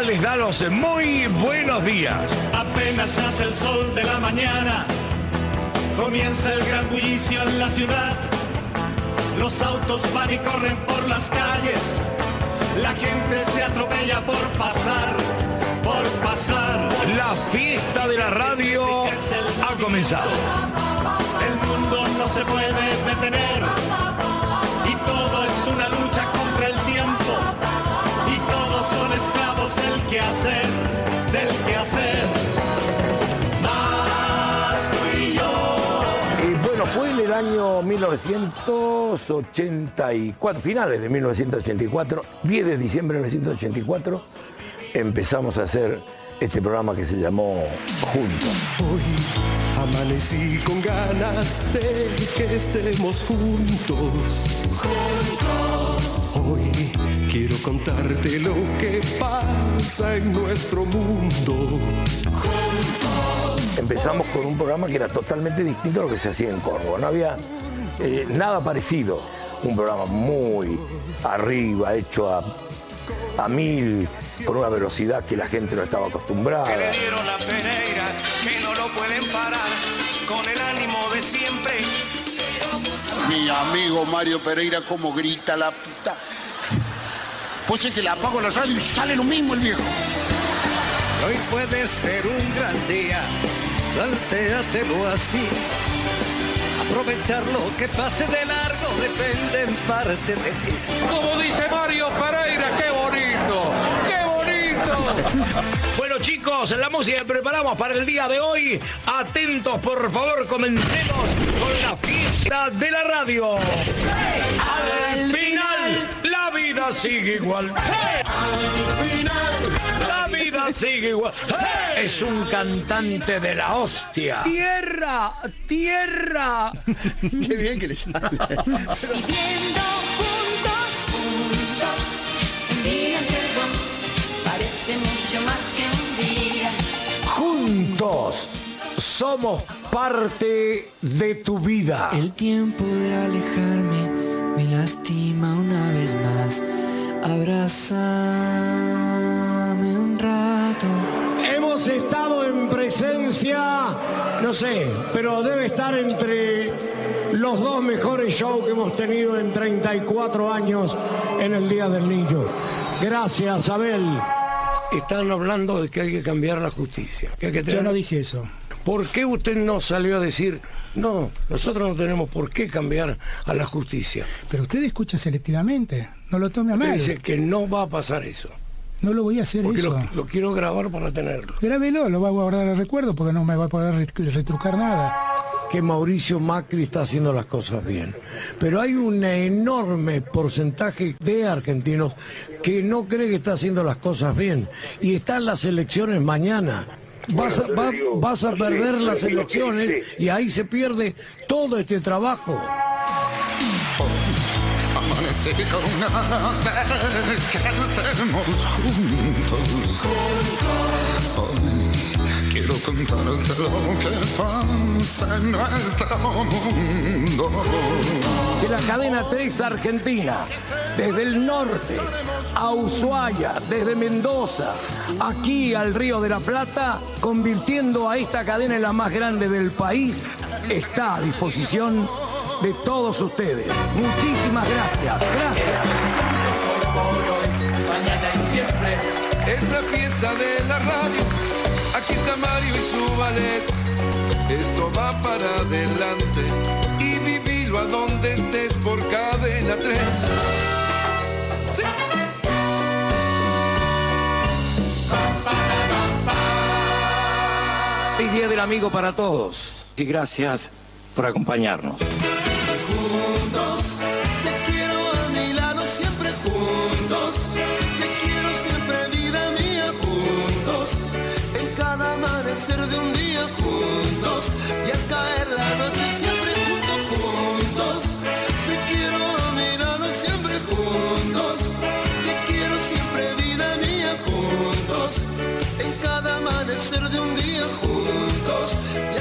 Nacional les da los muy buenos días. Apenas nace el sol de la mañana, comienza el gran bullicio en la ciudad. Los autos van y corren por las calles, la gente se atropella por pasar, por pasar. La fiesta de la radio ha comenzado. El mundo no se puede detener y todo es una lucha contra el tiempo y todos son esclavos del quehacer, del quehacer. Más tú y yo. Bueno, fue en el año 1984, finales de 1984, 10 de diciembre de 1984, empezamos a hacer este programa que se llamó Juntos. Hoy amanecí con ganas de que estemos juntos. Juntos. Hoy quiero contarte lo que pasa en nuestro mundo. Juntos. Empezamos con un programa que era totalmente distinto a lo que se hacía en Córdoba. No había nada parecido. Un programa muy arriba, hecho a 1000, con una velocidad que la gente no estaba acostumbrada. Que le dieron a Pereira, que no lo pueden parar, con el ánimo de siempre. Mi amigo Mario Pereira, como grita la puta. Pues es que le apago la radio y sale lo mismo el viejo. Hoy puede ser un gran día, plantéatelo así. Aprovechar lo que pase de largo depende en parte de ti. Como dice Mario Pereira, qué bonito, qué bonito. Bueno, chicos, la música que preparamos para el día de hoy. Atentos, por favor, comencemos con la fiesta de la radio. Al final, la vida sigue igual. Al final, la vida sigue igual. Es un cantante de la hostia. Tierra, tierra. Qué bien que le sale. Viviendo juntos, juntos, un día entre dos, parece mucho más que un día. Juntos somos parte de tu vida. El tiempo de alejarme me lastima una vez más. Abrázame un rato. Hemos estado en presencia, no sé, pero debe estar entre los dos mejores shows que hemos tenido en 34 años en el Día del Niño. Gracias, Abel. Están hablando de que hay que cambiar la justicia. Que hay que tener... Yo no dije eso. ¿Por qué usted no salió a decir, no, nosotros no tenemos por qué cambiar a la justicia? Pero usted escucha selectivamente, no lo tome a mal. Dice que no va a pasar eso. No lo voy a hacer. Porque eso. Lo quiero grabar para tenerlo. Grábelo, lo va a guardar el recuerdo porque no me va a poder retrucar nada. Que Mauricio Macri está haciendo las cosas bien. Pero hay un enorme porcentaje de argentinos que no cree que está haciendo las cosas bien. Y están las elecciones mañana. Vas a perder las elecciones y ahí se pierde todo este trabajo. Amanecí con ganas de que estemos juntos. Hoy quiero contarte lo que pasa en nuestro mundo. De la cadena 3 Argentina, desde el norte a Ushuaia, desde Mendoza, aquí al Río de la Plata, convirtiendo a esta cadena en la más grande del país, está a disposición de todos ustedes. Muchísimas gracias. Gracias. Es la fiesta de la radio. Aquí está Mario y su ballet. Esto va para adelante y vivilo a donde estés por Cadena 3. Sí. Feliz Día del Amigo para todos y gracias por acompañarnos. Juntos, te quiero a mi lado siempre juntos. Te quiero siempre, vida mía, juntos. En cada amanecer de un día juntos. Y al caer la noche siempre juntos. Te quiero a mi lado siempre juntos. Te quiero siempre, vida mía, juntos. En cada amanecer de un día juntos.